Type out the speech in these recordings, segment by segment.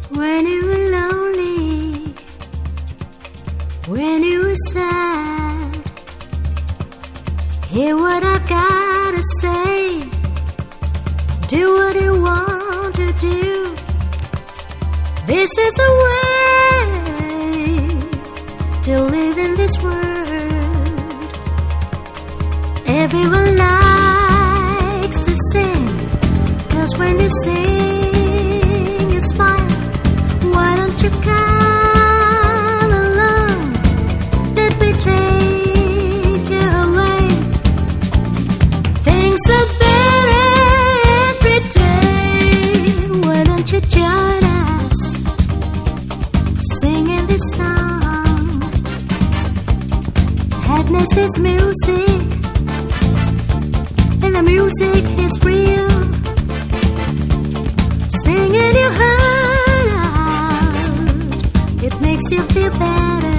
When you were lonely, when you were sad, hear what I've gotta say. Do what you want to do. This is a way to live in this world. Everyone likes to sing, 'cause when you sing, you smile. Why don't you come along? Let me take you away. Things are better every day. Why don't you join us, singing this song? Happiness is music, and the music is real. Sing in your heart, it makes you feel better.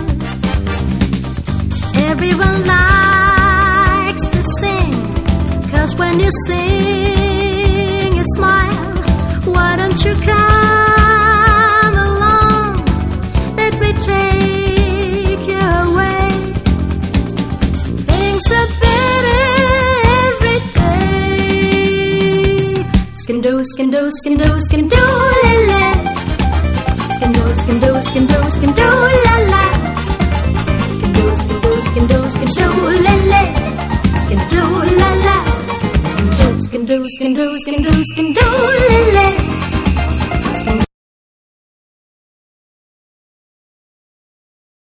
Everyone likes to sing, 'cause when you sing, you smile. Why don't you come along? Let me take you away. Things are better every day. Skin-do, skin-do, skin-do, skin-do, la-la. Skin-do, skin-do, skin-do, skin-do, la-la. Skin-do, skin-do, skin-do, skin-do, la-la. Skin-do, la-la. Skin-do, skin-do, skin-do, skin-do, skin-do, la-la.